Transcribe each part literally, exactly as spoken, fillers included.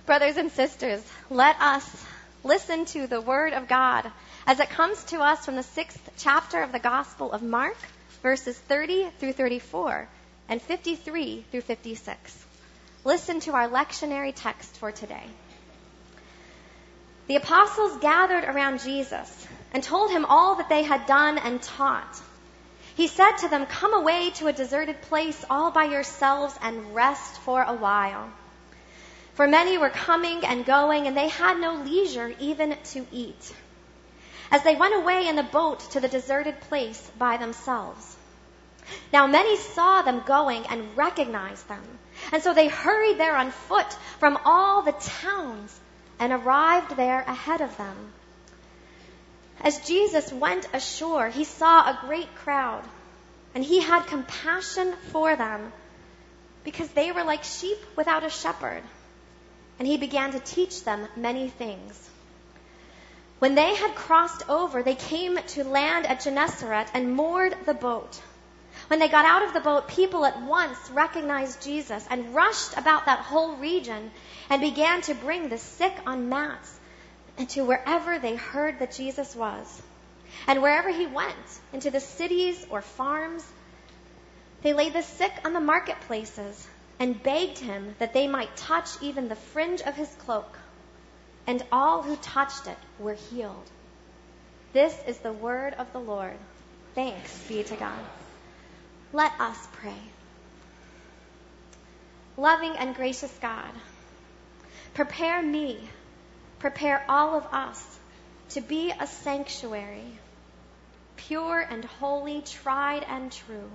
Brothers and sisters, let us listen to the Word of God as it comes to us from the sixth chapter of the Gospel of Mark, verses thirty through thirty-four and fifty-three through fifty-six. Listen to our lectionary text for today. The apostles gathered around Jesus and told him all that they had done and taught. He said to them, "Come away to a deserted place all by yourselves and rest for a while." For many were coming and going, and they had no leisure even to eat, as they went away in the boat to the deserted place by themselves. Now many saw them going and recognized them, and so they hurried there on foot from all the towns and arrived there ahead of them. As Jesus went ashore, he saw a great crowd, and he had compassion for them because they were like sheep without a shepherd. And he began to teach them many things. When they had crossed over, they came to land at Gennesaret and moored the boat. When they got out of the boat, people at once recognized Jesus and rushed about that whole region and began to bring the sick on mats and to wherever they heard that Jesus was. And wherever he went, into the cities or farms, they laid the sick on the marketplaces and begged him that they might touch even the fringe of his cloak. And all who touched it were healed. This is the word of the Lord. Thanks be to God. Let us pray. Loving and gracious God, prepare me, prepare all of us to be a sanctuary, pure and holy, tried and true.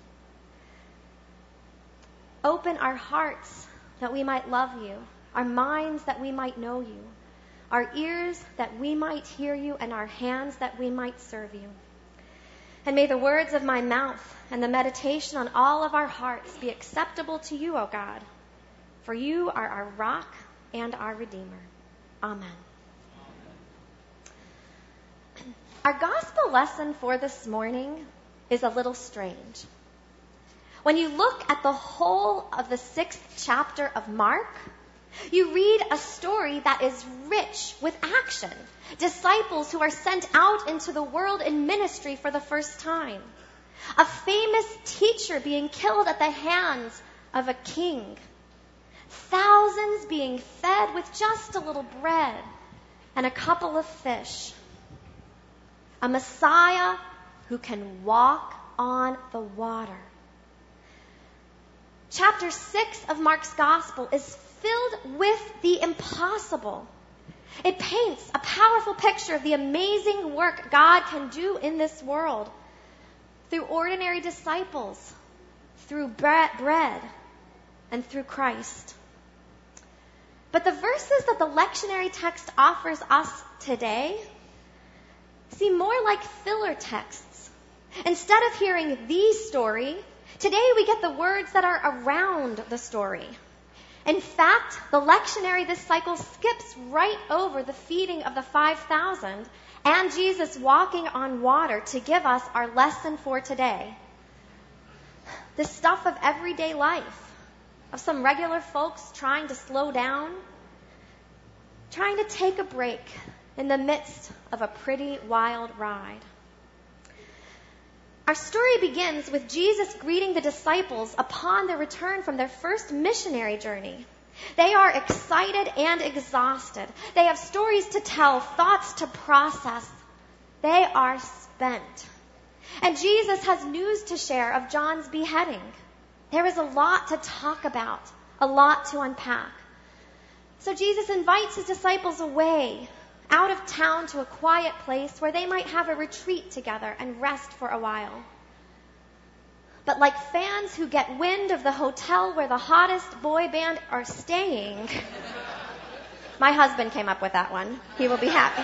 Open our hearts that we might love you, our minds that we might know you, our ears that we might hear you, and our hands that we might serve you. And may the words of my mouth and the meditation on all of our hearts be acceptable to you, O God, for you are our rock and our Redeemer. Amen. Amen. Our gospel lesson for this morning is a little strange. When you look at the whole of the sixth chapter of Mark, you read a story that is rich with action. Disciples who are sent out into the world in ministry for the first time. A famous teacher being killed at the hands of a king. Thousands being fed with just a little bread and a couple of fish. A Messiah who can walk on the water. Chapter six of Mark's Gospel is filled with the impossible. It paints a powerful picture of the amazing work God can do in this world through ordinary disciples, through bread, and through Christ. But the verses that the lectionary text offers us today seem more like filler texts. Instead of hearing the story, today we get the words that are around the story. In fact, the lectionary this cycle skips right over the feeding of the five thousand and Jesus walking on water to give us our lesson for today. The stuff of everyday life, of some regular folks trying to slow down, trying to take a break in the midst of a pretty wild ride. Our story begins with Jesus greeting the disciples upon their return from their first missionary journey. They are excited and exhausted. They have stories to tell, thoughts to process. They are spent. And Jesus has news to share of John's beheading. There is a lot to talk about, a lot to unpack. So Jesus invites his disciples away, out of town to a quiet place where they might have a retreat together and rest for a while. But like fans who get wind of the hotel where the hottest boy band are staying, my husband came up with that one. He will be happy.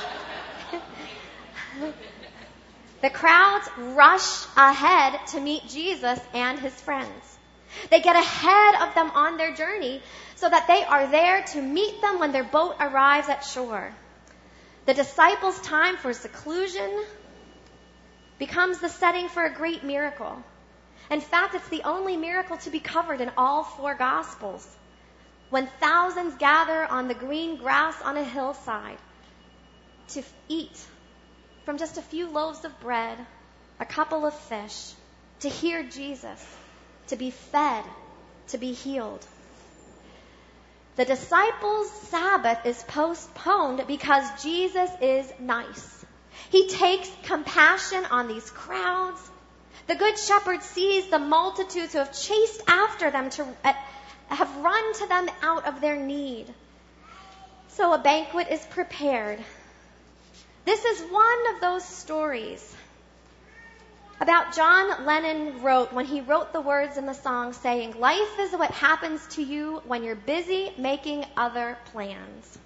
The crowds rush ahead to meet Jesus and his friends. They get ahead of them on their journey so that they are there to meet them when their boat arrives at shore. The disciples' time for seclusion becomes the setting for a great miracle. In fact, it's the only miracle to be covered in all four Gospels. when thousands gather on the green grass on a hillside to eat from just a few loaves of bread, a couple of fish, to hear Jesus, to be fed, to be healed. The disciples' Sabbath is postponed because Jesus is nice. He takes compassion on these crowds. The Good Shepherd sees the multitudes who have chased after them to uh, have run to them out of their need. So a banquet is prepared. This is one of those stories about John Lennon wrote when he wrote the words in the song saying, "Life is what happens to you when you're busy making other plans."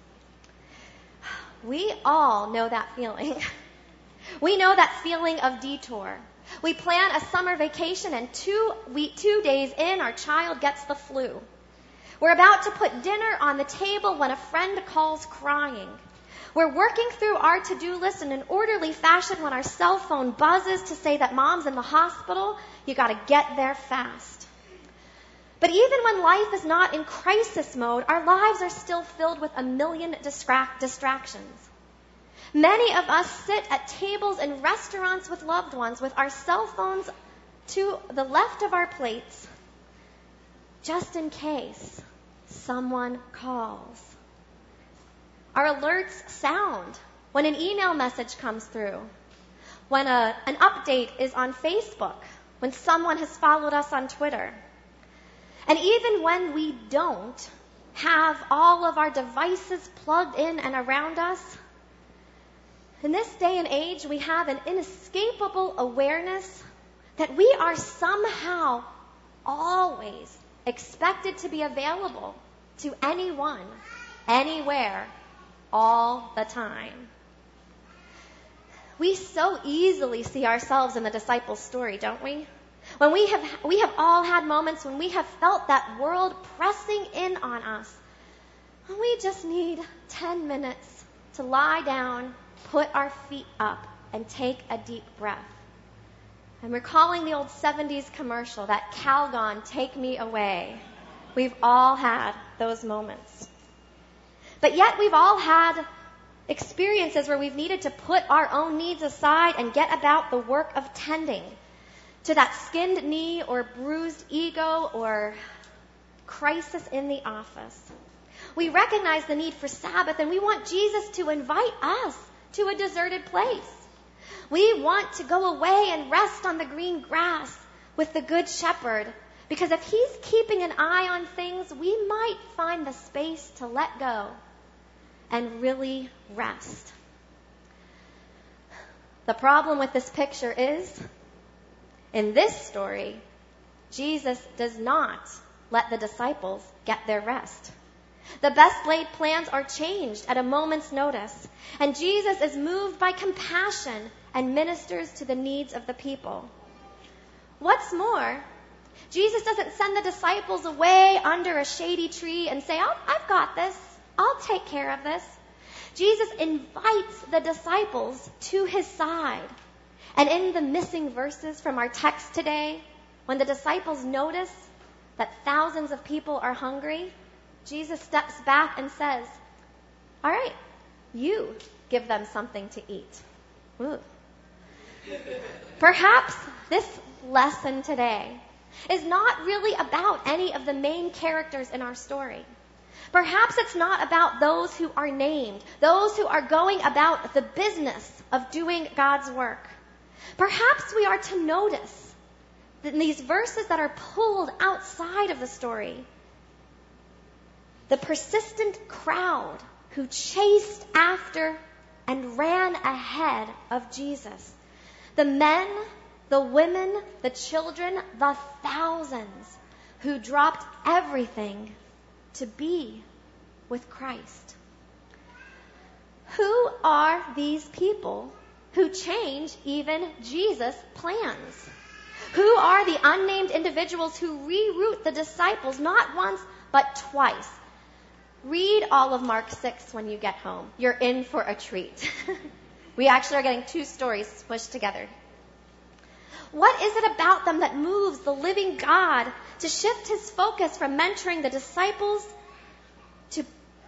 We all know that feeling. We know that feeling of detour. We plan a summer vacation and two, week, two days in, our child gets the flu. We're about to put dinner on the table when a friend calls crying. We're working through our to-do list in an orderly fashion when our cell phone buzzes to say that mom's in the hospital. You got to get there fast. But even when life is not in crisis mode, our lives are still filled with a million distract- distractions. Many of us sit at tables in restaurants with loved ones with our cell phones to the left of our plates, just in case someone calls. Our alerts sound when an email message comes through, when a, an update is on Facebook, when someone has followed us on Twitter. And even when we don't have all of our devices plugged in and around us, in this day and age, we have an inescapable awareness that we are somehow always expected to be available to anyone, anywhere, all the time. We so easily see ourselves in the disciples' story, don't we? When we have we have all had moments when we have felt that world pressing in on us. And we just need ten minutes to lie down, put our feet up, and take a deep breath. I'm recalling the old seventies commercial, that Calgon, "Take Me Away." We've all had those moments. But yet we've all had experiences where we've needed to put our own needs aside and get about the work of tending to that skinned knee or bruised ego or crisis in the office. We recognize the need for Sabbath, and we want Jesus to invite us to a deserted place. We want to go away and rest on the green grass with the Good Shepherd, because if he's keeping an eye on things, we might find the space to let go and really rest. The problem with this picture is, in this story, Jesus does not let the disciples get their rest. The best laid plans are changed at a moment's notice, and Jesus is moved by compassion and ministers to the needs of the people. What's more, Jesus doesn't send the disciples away under a shady tree and say, oh, I've got this. I'll take care of this. Jesus invites the disciples to his side. And in the missing verses from our text today, when the disciples notice that thousands of people are hungry, Jesus steps back and says, all right, you give them something to eat. Ooh. Perhaps this lesson today is not really about any of the main characters in our story. Perhaps it's not about those who are named, those who are going about the business of doing God's work. Perhaps we are to notice that in these verses that are pulled outside of the story, the persistent crowd who chased after and ran ahead of Jesus. The men, the women, the children, the thousands who dropped everything to be with Christ. Who are these people who change even Jesus' plans? Who are the unnamed individuals who reroute the disciples not once but twice? Read all of Mark six when you get home. You're in for a treat. We actually are getting two stories smushed together. What is it about them that moves the living God to shift his focus from mentoring the disciples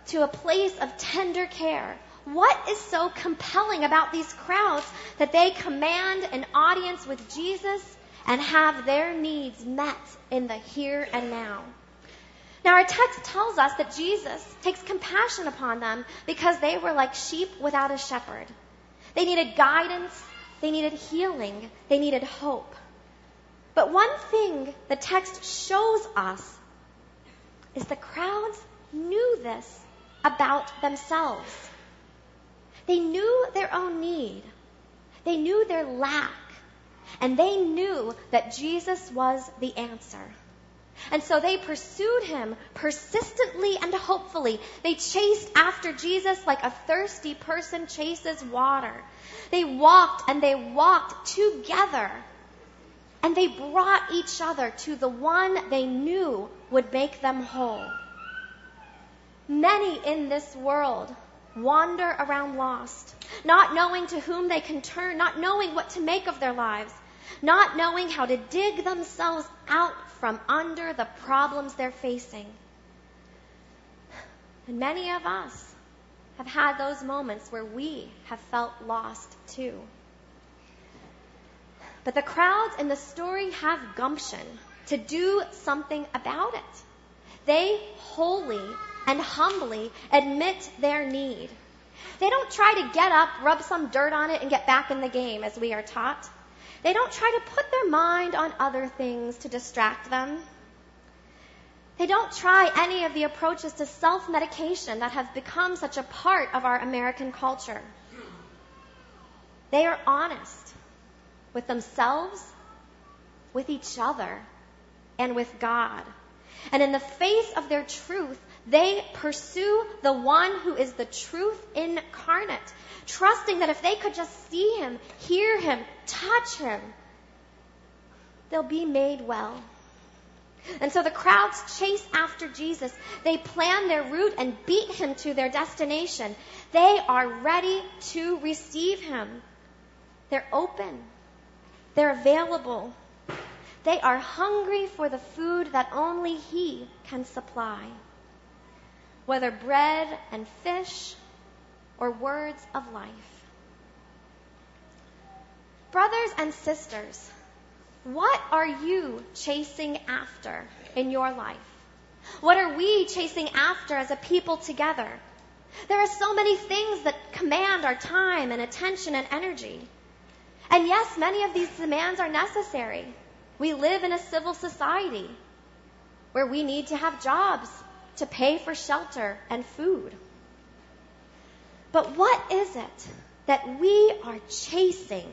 to a place of tender care. What is so compelling about these crowds that they command an audience with Jesus and have their needs met in the here and now? Now, our text tells us that Jesus takes compassion upon them because they were like sheep without a shepherd. They needed guidance, they needed healing, they needed hope. But one thing the text shows us is the crowds knew this about themselves. They knew their own need. They knew their lack. And they knew that Jesus was the answer. And so they pursued him persistently and hopefully. They chased after Jesus like a thirsty person chases water. They walked and they walked together. And they brought each other to the one they knew would make them whole. Many in this world wander around lost, not knowing to whom they can turn, not knowing what to make of their lives, not knowing how to dig themselves out from under the problems they're facing. And many of us have had those moments where we have felt lost too. But the crowds in the story have gumption to do something about it. They wholly and humbly admit their need. They don't try to get up, rub some dirt on it, and get back in the game, as we are taught. They don't try to put their mind on other things to distract them. They don't try any of the approaches to self-medication that have become such a part of our American culture. They are honest with themselves, with each other, and with God. And in the face of their truth, they pursue the one who is the truth incarnate, trusting that if they could just see him, hear him, touch him, they'll be made well. And so the crowds chase after Jesus. They plan their route and beat him to their destination. They are ready to receive him. They're open. They're available. They are hungry for the food that only he can supply. Whether bread and fish or words of life. Brothers and sisters, what are you chasing after in your life? What are we chasing after as a people together? There are so many things that command our time and attention and energy. And yes, many of these demands are necessary. We live in a civil society where we need to have jobs to pay for shelter and food. But what is it that we are chasing?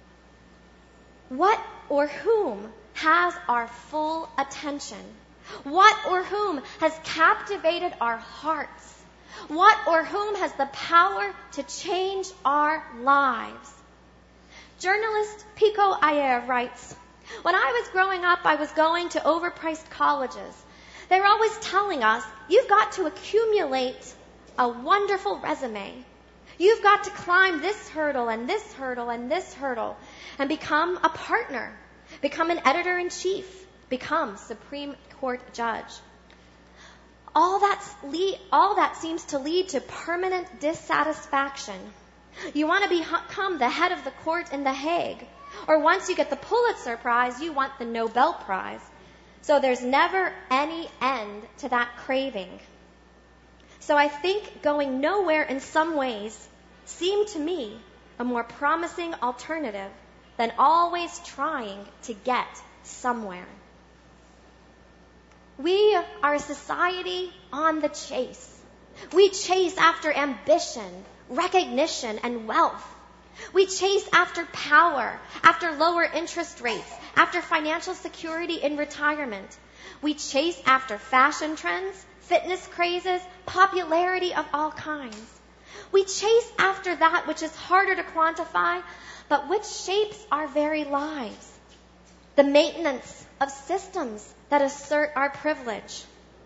What or whom has our full attention? What or whom has captivated our hearts? What or whom has the power to change our lives? Journalist Pico Iyer writes, "When I was growing up, I was going to overpriced colleges. They were always telling us, you've got to accumulate a wonderful resume. You've got to climb this hurdle and this hurdle and this hurdle and become a partner, become an editor-in-chief, become Supreme Court judge. All, that's lead, all that seems to lead to permanent dissatisfaction. You want to become the head of the court in The Hague. Or once you get the Pulitzer Prize, you want the Nobel Prize. So there's never any end to that craving. So I think going nowhere in some ways seemed to me a more promising alternative than always trying to get somewhere." We are a society on the chase. We chase after ambition, recognition, and wealth. We chase after power, after lower interest rates, after financial security in retirement. We chase after fashion trends, fitness crazes, popularity of all kinds. We chase after that which is harder to quantify, but which shapes our very lives. The maintenance of systems that assert our privilege.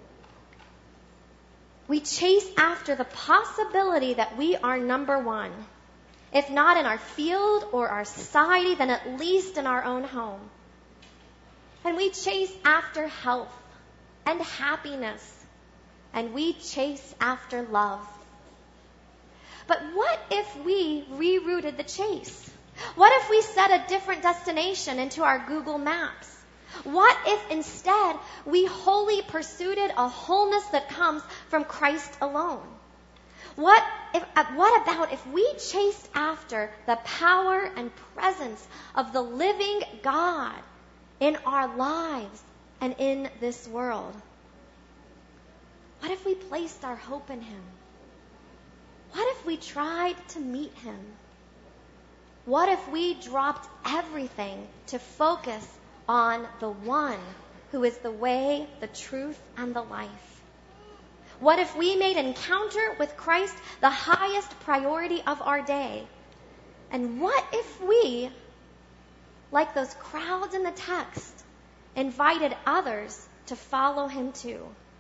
We chase after the possibility that we are number one. If not in our field or our society, then at least in our own home. And we chase after health and happiness and we chase after love. But what if we rerouted the chase? What if we set a different destination into our Google Maps? What if instead we wholly pursued a wholeness that comes from Christ alone? What if, uh, what about if we chased after the power and presence of the living God in our lives and in this world? What if we placed our hope in him? What if we tried to meet him? What if we dropped everything to focus on the one who is the way, the truth, and the life? What if we made encounter with Christ the highest priority of our day? And what if we, like those crowds in the text, invited others to follow him too?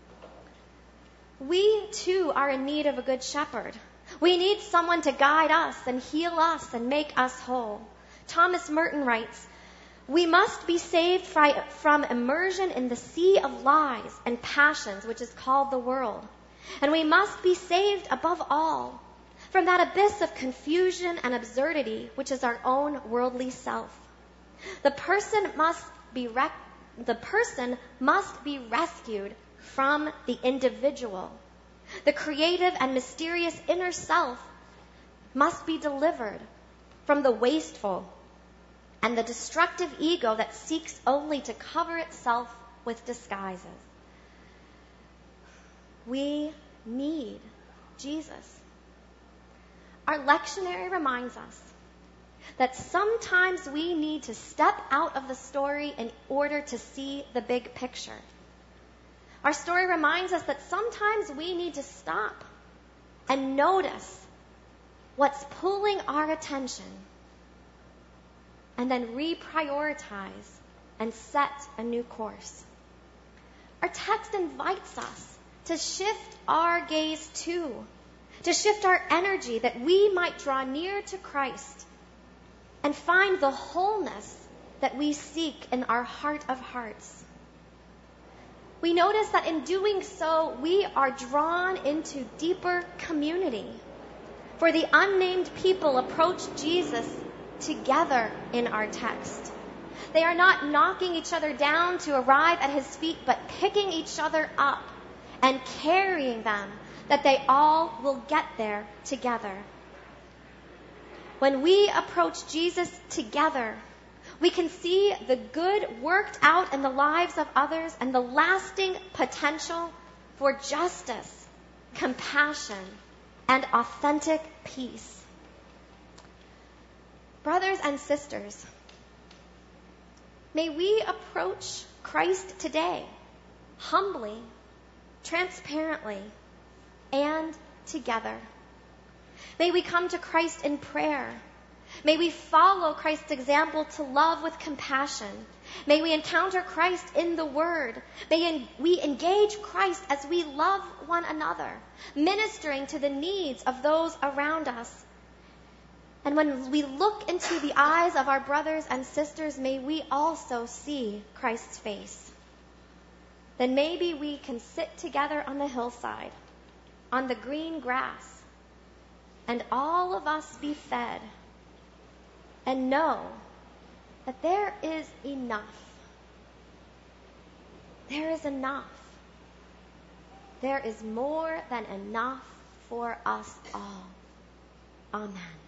We too are in need of a good shepherd. We need someone to guide us and heal us and make us whole. Thomas Merton writes, "We must be saved from immersion in the sea of lies and passions which is called the world. And we must be saved above all from that abyss of confusion and absurdity which is our own worldly self. The person must be rec- the person must be rescued from the individual. The creative and mysterious inner self must be delivered from the wasteful and the destructive ego that seeks only to cover itself with disguises." We need Jesus. Our lectionary reminds us that sometimes we need to step out of the story in order to see the big picture. Our story reminds us that sometimes we need to stop and notice what's pulling our attention and then reprioritize and set a new course. Our text invites us to shift our gaze too, to shift our energy that we might draw near to Christ and find the wholeness that we seek in our heart of hearts. We notice that in doing so, we are drawn into deeper community. For the unnamed people approach Jesus together in our text. They are not knocking each other down to arrive at his feet, but picking each other up and carrying them, that they all will get there together. When we approach Jesus together, we can see the good worked out in the lives of others and the lasting potential for justice, compassion, and authentic peace. Brothers and sisters, may we approach Christ today humbly, transparently, and together. May we come to Christ in prayer. May we follow Christ's example to love with compassion. May we encounter Christ in the Word. May we engage Christ as we love one another, ministering to the needs of those around us. And when we look into the eyes of our brothers and sisters, may we also see Christ's face. Then maybe we can sit together on the hillside, on the green grass, and all of us be fed and know that there is enough. There is enough. There is more than enough for us all. Amen.